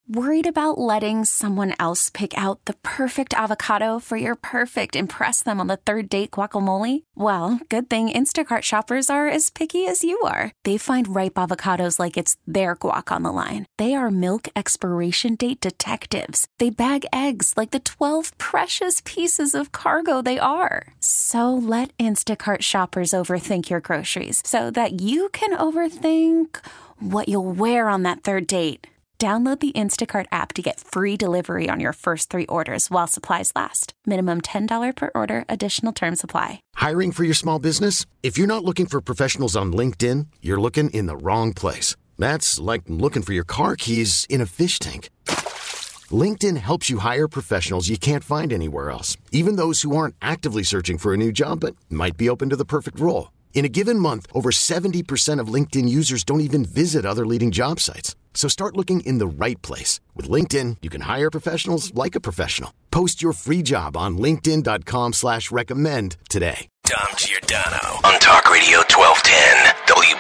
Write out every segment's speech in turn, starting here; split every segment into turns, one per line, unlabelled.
Worried about letting someone else pick out the perfect avocado for your perfect impress them on the third date guacamole? Well, good thing Instacart shoppers are as picky as you are. They find ripe avocados like it's their guac on the line. They are milk expiration date detectives. They bag eggs like the 12 precious pieces of cargo they are. So let Instacart shoppers overthink your groceries so that you can overthink what you'll wear on that third date. Download the Instacart app to get free delivery on your first 3 orders while supplies last. Minimum $10 per order. Additional terms apply.
Hiring for your small business? If you're not looking for professionals on LinkedIn, you're looking in the wrong place. That's like looking for your car keys in a fish tank. LinkedIn helps you hire professionals you can't find anywhere else, even those who aren't actively searching for a new job but might be open to the perfect role. In a given month, over 70% of LinkedIn users don't even visit other leading job sites. So start looking in the right place. With LinkedIn, you can hire professionals like a professional. Post your free job on linkedin.com/recommend today.
Dom Giordano on Talk Radio 1210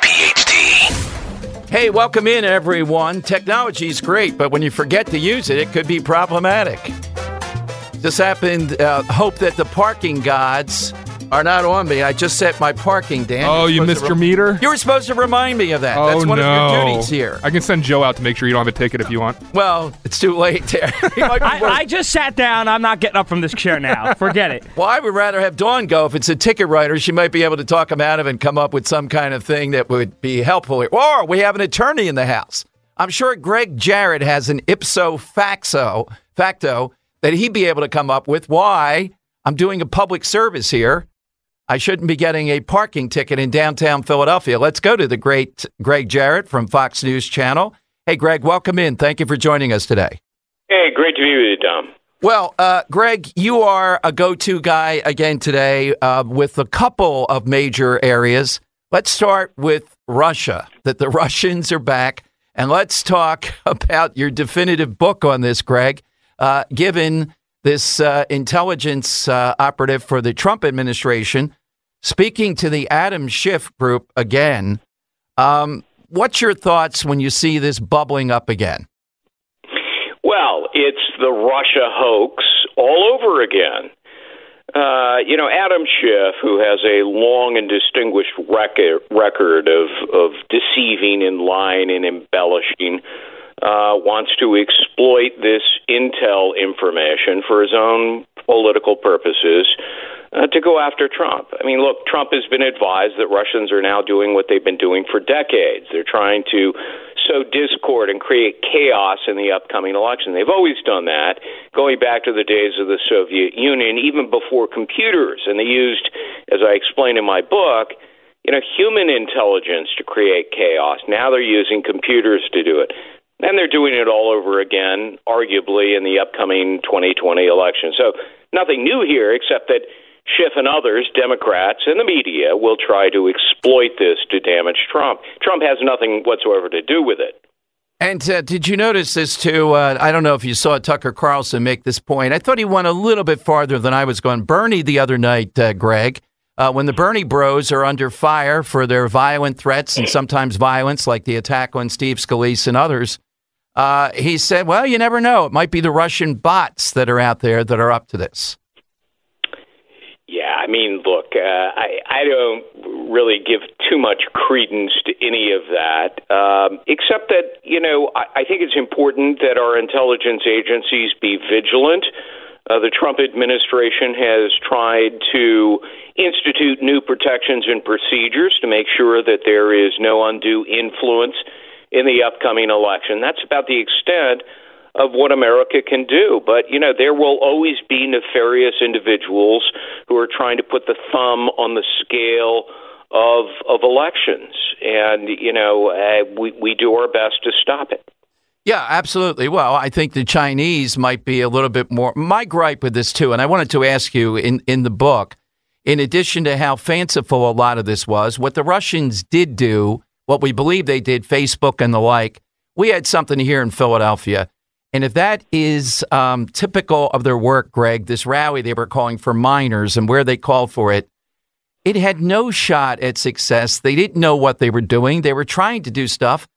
WPHT.
Hey, welcome in, everyone. Technology's great, but when you forget to use it, it could be problematic. This happened, hope that the parking gods are not on me. I just set my parking, Dan.
Oh, you missed your meter?
You were supposed to remind me of that.
Oh,
That's one
no.
of your duties here.
I can send Joe out to make sure you don't have a ticket if you want.
Well, it's too late there.
I just sat down. I'm not getting up from this chair now. Forget it.
Well, I would rather have Dawn go. If it's a ticket writer, she might be able to talk him out of it and come up with some kind of thing that would be helpful. Or we have an attorney in the house. I'm sure Greg Jarrett has an ipso facto that he'd be able to come up with why I'm doing a public service here. I shouldn't be getting a parking ticket in downtown Philadelphia. Let's go to the great Greg Jarrett from Fox News Channel. Hey, Greg, welcome in. Thank you for joining us today.
Hey, great to be with you, Dom.
Well, Greg, you are a go-to guy again today with a couple of major areas. Let's start with Russia, that the Russians are back. And let's talk about your definitive book on this, Greg, given this intelligence operative for the Trump administration, speaking to the Adam Schiff group again. What's your thoughts when you see this bubbling up again?
Well, it's the Russia hoax all over again. Adam Schiff, who has a long and distinguished record of deceiving and lying and embellishing, wants to exploit this intel information for his own political purposes to go after Trump. I mean, look, Trump has been advised that Russians are now doing what they've been doing for decades. They're trying to sow discord and create chaos in the upcoming election. They've always done that, going back to the days of the Soviet Union, even before computers. And they used, as I explain in my book, human intelligence to create chaos. Now they're using computers to do it. And they're doing it all over again, arguably, in the upcoming 2020 election. So nothing new here, except that Schiff and others, Democrats and the media, will try to exploit this to damage Trump. Trump has nothing whatsoever to do with it.
And did you notice this, too? I don't know if you saw Tucker Carlson make this point. I thought he went a little bit farther than I was going. Bernie the other night, Greg, when the Bernie bros are under fire for their violent threats and sometimes violence, like the attack on Steve Scalise and others, he said, well, you never know. It might be the Russian bots that are out there that are up to this.
Yeah, I mean, look, I don't really give too much credence to any of that, except that, I think it's important that our intelligence agencies be vigilant. The Trump administration has tried to institute new protections and procedures to make sure that there is no undue influence in the upcoming election. That's about the extent of what America can do. But, there will always be nefarious individuals who are trying to put the thumb on the scale of elections. And, we do our best to stop it.
Yeah, absolutely. Well, I think the Chinese might be a little bit more. My gripe with this, too, and I wanted to ask you in the book, in addition to how fanciful a lot of this was, what the Russians did do, what we believe they did, Facebook and the like, we had something here in Philadelphia. And if that is typical of their work, Greg, this rally they were calling for minors and where they called for it, it had no shot at success. They didn't know what they were doing. They were trying to do stuff.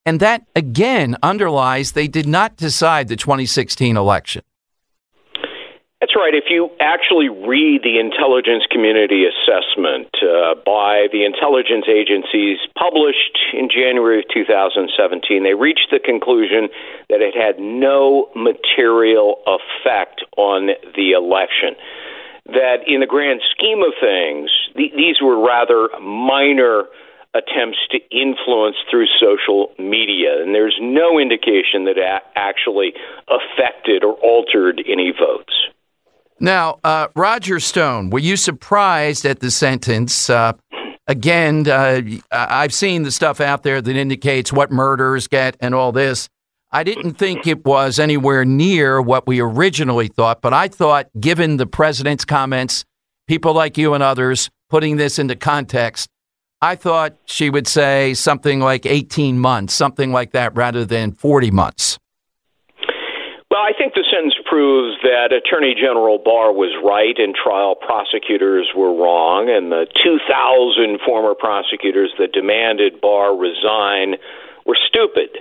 And that, again, underlies they did not decide the 2016 election.
That's right. If you actually read the intelligence community assessment by the intelligence agencies published in January of 2017, they reached the conclusion that it had no material effect on the election. That in the grand scheme of things, these were rather minor attempts to influence through social media, and there's no indication that it actually affected or altered any votes.
Now, Roger Stone, were you surprised at the sentence? Again, I've seen the stuff out there that indicates what murderers get and all this. I didn't think it was anywhere near what we originally thought, but I thought, given the president's comments, people like you and others putting this into context, I thought she would say something like 18 months, something like that, rather than 40 months.
Well, I think the sentence proves that Attorney General Barr was right and trial prosecutors were wrong, and the 2,000 former prosecutors that demanded Barr resign were stupid.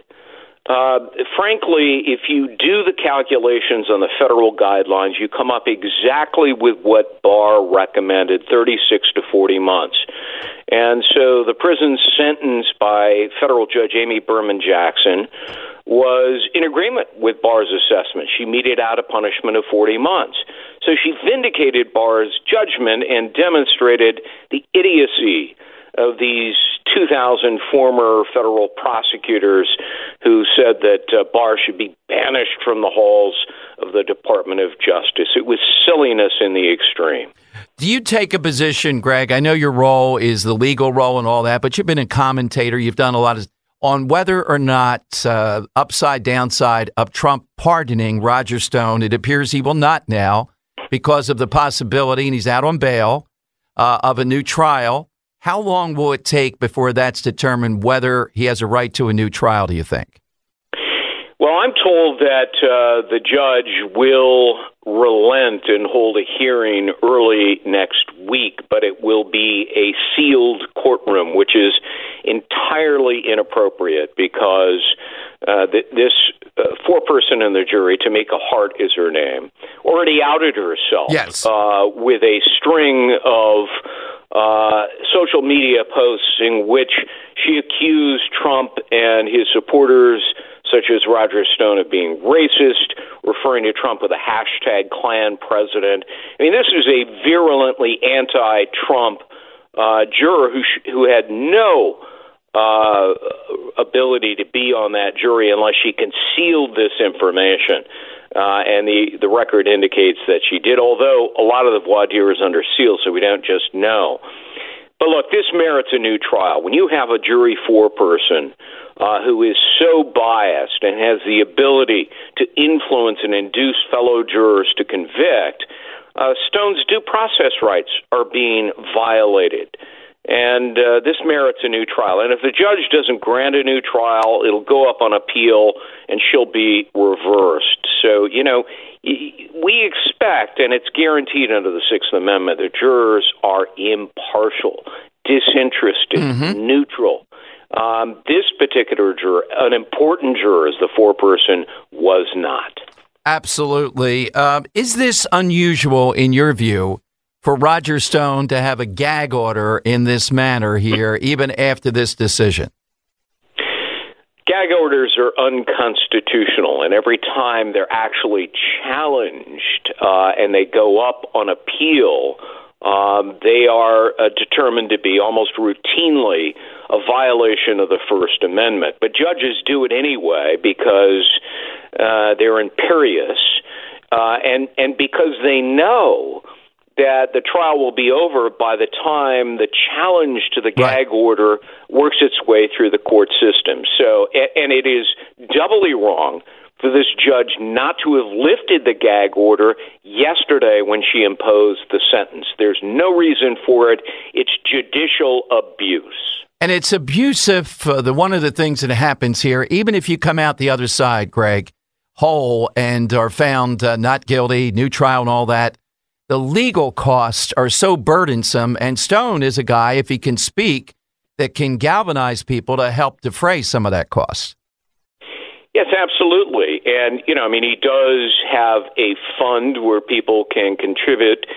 Frankly, if you do the calculations on the federal guidelines, you come up exactly with what Barr recommended, 36 to 40 months. And so the prison sentence by federal judge Amy Berman Jackson was in agreement with Barr's assessment. She meted out a punishment of 40 months. So she vindicated Barr's judgment and demonstrated the idiocy of these 2,000 former federal prosecutors who said that Barr should be banished from the halls of the Department of Justice. It was silliness in the extreme.
Do you take a position, Greg? I know your role is the legal role and all that, but you've been a commentator. You've done a lot of on whether or not upside, downside of Trump pardoning Roger Stone. It appears he will not now because of the possibility, and he's out on bail, of a new trial. How long will it take before that's determined whether he has a right to a new trial, do you think?
Well, I'm told that the judge will relent and hold a hearing early next week, but it will be a sealed courtroom, which is entirely inappropriate because this foreperson in the jury, Tamika Hart is her name, already outed herself with a string of social media posts in which she accused Trump and his supporters, such as Roger Stone, of being racist, referring to Trump with a hashtag Klan president. I mean, this is a virulently anti-Trump juror who had no ability to be on that jury unless she concealed this information. And the record indicates that she did, although a lot of the voir dire is under seal, so we don't just know. But look, this merits a new trial. When you have a jury foreperson who is so biased and has the ability to influence and induce fellow jurors to convict, Stone's due process rights are being violated. And this merits a new trial. And if the judge doesn't grant a new trial, it'll go up on appeal and she'll be reversed. So, you know, we expect, and it's guaranteed under the Sixth Amendment, that jurors are impartial, disinterested, neutral. This particular juror, an important juror as the foreperson, was not.
Absolutely. Is this unusual in your view for Roger Stone to have a gag order in this manner here, even after this decision?
Gag orders are unconstitutional, and every time they're actually challenged and they go up on appeal, they are determined to be almost routinely a violation of the First Amendment. But judges do it anyway because they're imperious and because they know that the trial will be over by the time the challenge to the gag order works its way through the court system. So, and it is doubly wrong for this judge not to have lifted the gag order yesterday when she imposed the sentence. There's no reason for it. It's judicial abuse.
And it's abusive. One of the things that happens here, even if you come out the other side, Greg, whole and are found not guilty, new trial and all that, the legal costs are so burdensome, and Stone is a guy, if he can speak, that can galvanize people to help defray some of that cost.
Yes, absolutely. And, he does have a fund where people can contribute.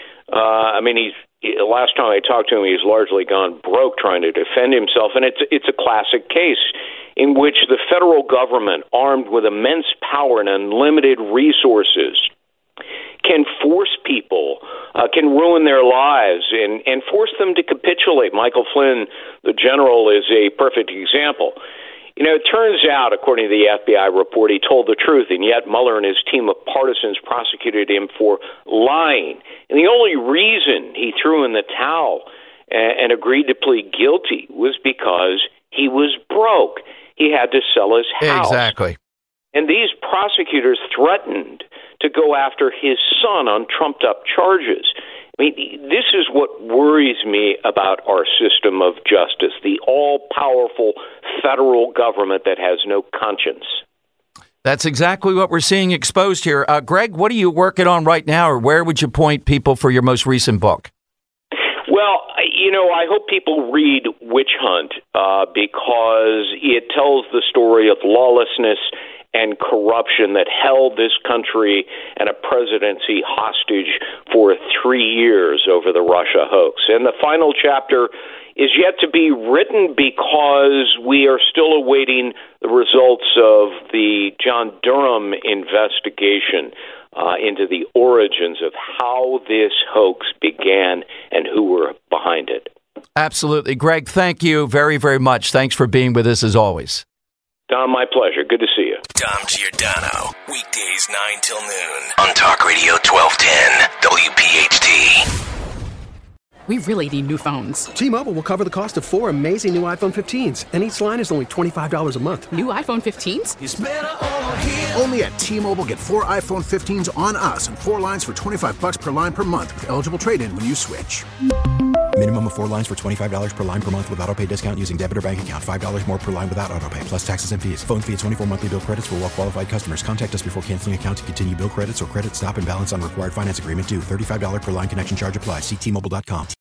Last time I talked to him, he's largely gone broke trying to defend himself. And it's a classic case in which the federal government, armed with immense power and unlimited resources, can force people, can ruin their lives, and force them to capitulate. Michael Flynn, the general, is a perfect example. It turns out, according to the FBI report, he told the truth, and yet Mueller and his team of partisans prosecuted him for lying. And the only reason he threw in the towel and agreed to plead guilty was because he was broke. He had to sell his house.
Exactly.
And these prosecutors threatened to go after his son on trumped-up charges. This is what worries me about our system of justice, the all-powerful federal government that has no conscience.
That's exactly what we're seeing exposed here. Greg, what are you working on right now, or where would you point people for your most recent book?
Well, I hope people read Witch Hunt because it tells the story of lawlessness and corruption that held this country and a presidency hostage for 3 years over the Russia hoax. And the final chapter is yet to be written because we are still awaiting the results of the John Durham investigation into the origins of how this hoax began and who were behind it.
Absolutely. Greg, thank you very, very much. Thanks for being with us as always.
Dom, my pleasure. Good to see you.
Dom Giordano, weekdays 9 till noon on Talk Radio 1210 WPHT.
We really need new phones.
T-Mobile will cover the cost of 4 amazing new iPhone 15s, and each line is only $25 a month.
New iPhone 15s?
It's better over here. Only at T-Mobile, get 4 iPhone 15s on us and 4 lines for $25 per line per month with eligible trade-in when you switch.
Minimum of 4 lines for $25 per line per month with autopay discount using debit or bank account. $5 more per line without autopay, plus taxes and fees. Phone fee at 24 monthly bill credits for well-qualified customers. Contact us before canceling account to continue bill credits or credit stop and balance on required finance agreement due. $35 per line connection charge applies. See T-Mobile.com.